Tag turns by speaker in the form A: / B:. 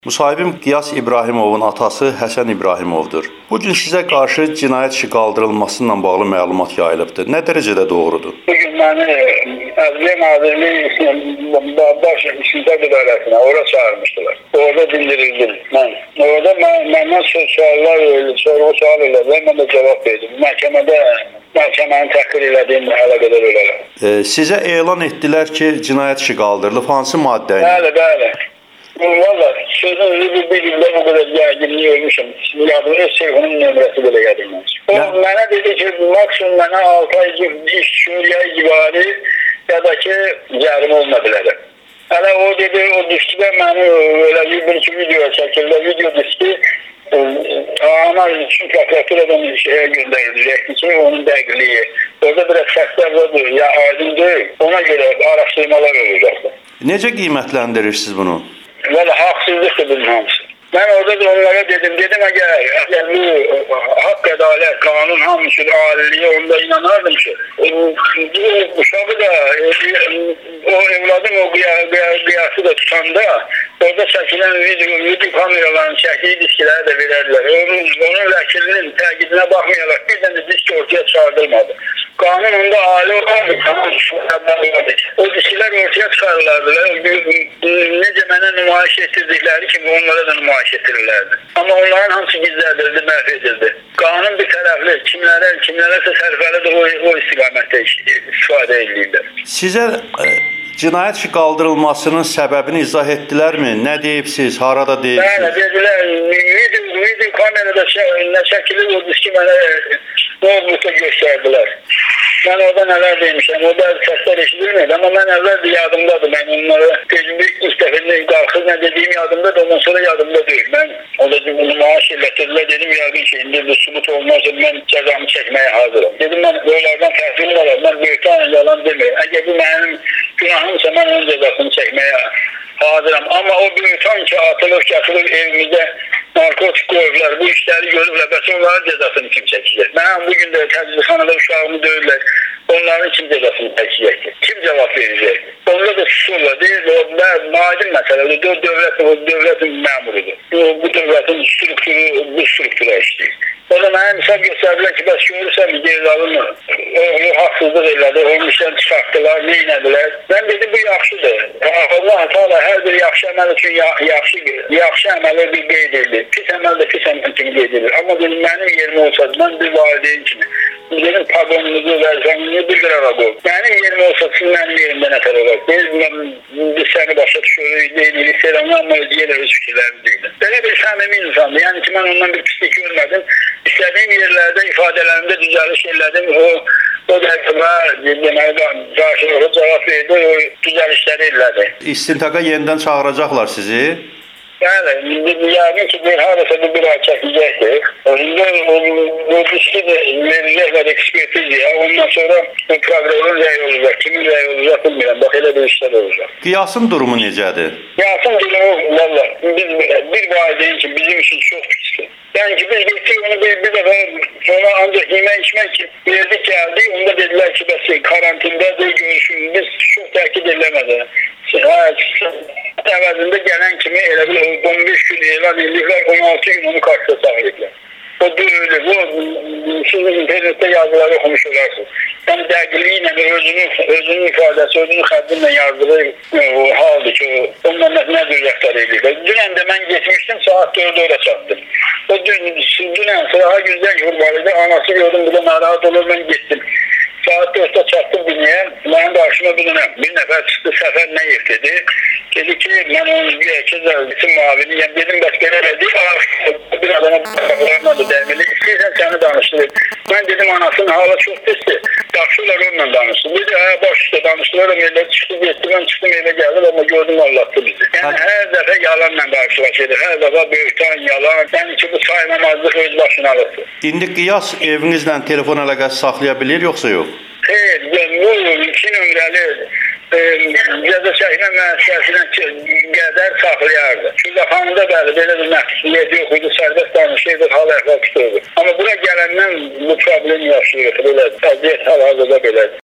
A: Müsahibim Qiyas İbrahimovun atası Həsən İbrahimovdur. Bugün sizə qarşı cinayət işi qaldırılmasıyla bağlı məlumat yayılıbdır. Nə dərəcədə doğrudur?
B: Bugün məni Ədliyyə Nazirliyi baş istintaq idarəsinə ora çağırmışdılar. Orada dindirildim mən. Orada məndən suallar sorğu-sual elədilər, mən də cavab verdim. Məhkəmənin təhqir elədiyimlə əlaqədar olaraq.
A: Sizə elan etdilər ki, cinayət işi qaldırılıb. Hansı maddə ilə?
B: Bəli. Valla sözün bir ildə bu qədər yəqinliyi ölmüşəm. Yadım, öz telefonun nömrəsi belə yadımdan. O mənə dedi ki, maksimum mənə 6 ay iş şuriyə civarı ya da ki, cərim olma bilərəm. Hələ o dedi, o diski də məni öyle bir-iki video çəkildi. Video diski analiz üçün prokuraturadan şeye göndəriləcəkdir ki, onun dəqiqliyi. Orada biraz səslər vardır, ya aydın deyil. Ona görə araşdırmalar olacaqdır.
A: Necə qiymətləndirirsiniz bunu?
B: Valla haksızlıktır bunun hamısı. Ben orada da onlara dedim eğer bu hak, adalet, kanun hamısı aliliği onda inanardım ki bu uşağı da o evladın o qiyası da tutanda orada çekilen video kameraların çektiği diskileri de verirler. Onun vəkilinin təkidine bakmayarak birden de diski ortaya çağırılmadı. Kanun onda ali olardı. O diskiler ortaya çıkarırlardılar. Nece mənə nümayiş ettirdikleri kimi onlara da nümayiş ettirirlerdi. Ama onların hamısı gizlədildi, məhv edildi. Kanun bir tərəfli, kimlərəsə sərfəlidir o istiqamətdə istifadə edirlər.
A: Sizə cinayət işi qaldırılmasının səbəbini izah etdilərmi? Nə deyibsiz, harada deyibsiz?
B: Bəli, dedilər, video kamerada çəkilir o diski mənə notebookda göstərdilər. Ben orada neler demişim, orada sesler eşidilmedi ama ben evvel bir yadımdadır. Ben onlara ilk definde kalkız ne dediğim yadımdadır, ondan sonra yadımda değil. Ben orada bunu maaş ellettirdiler, dedim yargın şeyinde bir subut olmazsa ben cezamı çekmeye hazırım. Dedim ben böylelerden təhsil var, ben büyükten yalan demiyorum. Eğer bu benim günahımsa ben onun cezasını çekmeye hazırım. Ama o büyükten ki atılır evimizde narkotik koyurlar, bu işleri görürler, bəs onların cezasını kim çəkəcək? Mən bugün də təcrübəxanada uşağımı döyürlər, onların kim cezasını çəkəcək? Kim cevap verecek? Onda da susurlar, deyir, madem məsələdir, dövlətin məmurudur. Bu dövlətin bu struktura işləyir. O da mənə misal göstərdilər ki, bəs görürsən bir cezalını, o haqsızlıq elədi, onun işdən çıxartdılar, neynədilər? Ben dedim, bu yaxşıdır. Allah Teala hər bir yaxşı əməl üçün yaxşı əməli bir qeyd edilir. Pis əməl də pis əməl kimi qeyd edilir. Amma dedim, mənim yerim olsaydı, mən bir valideyn kimi, benim pagonunuzu vəzifəmini bir qırağa qoy. Mənim yerim olsa, siz mənim yerimdə nətər olar? Biz səni başa düşürük, deyilik, selamlı, amma yenə öz fikirlərini deyilir. Belə bir səmimi insandır. Yəni ki, mən ondan bir pislik görmədim. İstədiyim yerlərdə, ifadələrimdə düzəliş elədim. O dəqiqə deməli, qarşılıqlı cavab verdi, o düzəlişləri elədi.
A: İstintaqa yenidən çağıracaqlar sizi?
B: Bəli, yani ki bir harasa bir ay çəkəcəkdir. O diski de verecekler ekspertiziya. Ondan sonra prokurorun rəyi olacaq. Kimin rəyi olacaq bilmirəm. Bax elə bir işlər olacaq.
A: Qiyasın durumu necədir?
B: Qiyasın durumu valla bir valideyn ki bizim için çok pisdir. Yani ki biz getdik onu bir defa ona ancak yemək içmək ki verdik geldi. Onda dediler ki bəs karantindadır görüşüm. Biz çok təkid ediləmədi. Əvəzində gələn kimi elə bir 15 gün elan edirlər, 16 gün onu karşıda sahiliklər. O deyil, siz internette yazıları oxumuş olarsınız. Yəni dəqiqliyi ilə özünün ifadəsi, özünün xəddinlə yazdığı o haldır ki, ondan nə bir rəftar edirlər. Dünən də mən getmişdim, saat 4'e ora çatdım. O dünən sırağa güzdən vurmalıydı, anası gördüm, bir de narahat olur, ben gittim. Saat 4'te çattım bineye, benim karşıma bir nefer çıktı, Səfər Nəyev dedi. Dedi ki, ben onun güvəkin muaviniyim. Dedim, bəs belə dedi, bir adama bırakmadı dərmeli, istəyirsən səni danışdırır. Ben dedim, anasının hala çok pisdir, yaxşılar onunla danışdı. Dedi, baş üstə danışdılar, yerdə çıxdı, getdi, ben çıxdım evə gəldim, ama gördüm Allah'tı bizi. Yani her dəfə yalanla qarşılaşırıq, her dəfə böyükdən yalan, yani ki bu saymamazlıq öz başına alırsın.
A: İndi Qiyas evinizlə telefon əlaqəsi saxlaya bilir, yoxsa yox?
B: Hayır, bu 2 nömrəli cəza çəkmə müəssisəsinə qədər saxlayardı. Şurada bəli, belə bir məxsuliyyət yox idi, sərbəst danışırdı, hal əhval tuturdu. Amma bura gələndən bu problem yaşayırıq, belə əziyyət hal-hazırda belədir.